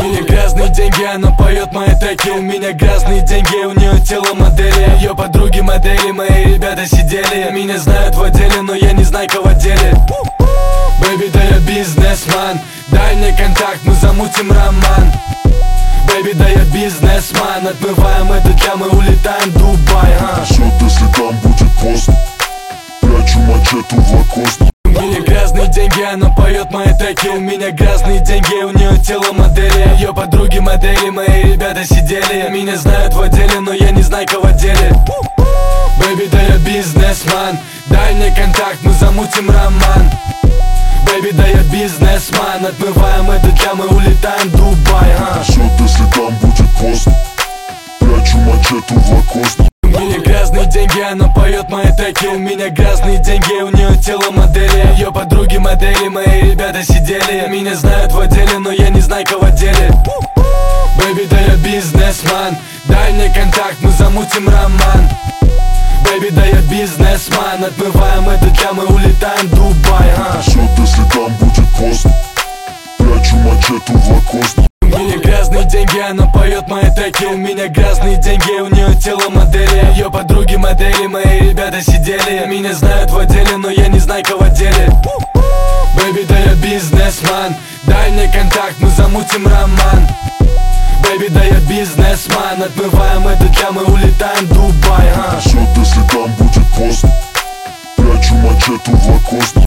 меня грязные деньги, она поет мои треки. У меня грязные деньги, у нее тело модели. Ее подруги модели, мои ребята сидели. Меня знают в отделе, но я не знаю, кого в деле. Бэйби, да я бизнесмен, дай мне контакт, мы замутим роман. Бэйби, да я бизнесмен, отмываем этот лям и улетаем в Дубай. Счет, если там будет пост, прячу мачету в лакост. У меня грязные деньги, она поет мои треки. У меня грязные деньги, у нее тело модели. Ее подруги модели, мои ребята сидели. Меня знают в отделе, но я не знаю, кого в деле. Бэйби, да я бизнесмен, дай мне контакт, мы замутим роман. Бэйби, да я бизнесмен, отмываем этот лям и улетаем в Дубай. Счет, если там будет пост, прячу мачету в лакост. У меня грязные деньги, она поет мои треки. У меня грязные деньги, у нее тело модели. Ее подруги модели, мои ребята сидели. Меня знают в отделе, но я не знаю, кого в деле. Бэйби, да я бизнесмен, дай мне контакт, мы замутим роман. Бэйби, да я бизнесмен, отмываем этот лям и улетаем в Дубай. Счет, если там будет пост, прячу мачету в лакост. У меня грязные деньги, она поет мои треки. У меня грязные деньги, у нее тело модели. Ее подруги модели, мои ребята сидели. Меня знают в отделе, но я не знаю, кого в деле. Бэйби, да я бизнесмен, дай мне контакт, мы замутим роман. Бэйби, да я бизнесмен, отмываем этот лям и улетаем в Дубай. Счет, если там будет пост, прячу мачету в лакост.